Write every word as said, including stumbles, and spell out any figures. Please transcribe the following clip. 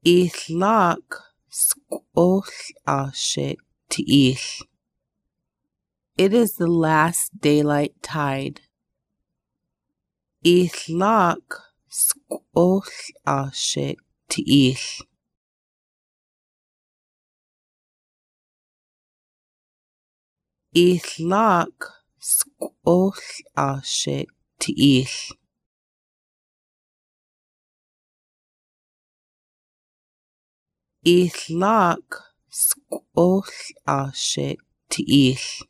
Itlaq squoth ashik teeth. It is the last daylight tide. Itlaq squoth ashik teeth. Itlaq squoth ashik teeth. Itlaq squoth ashik teeth.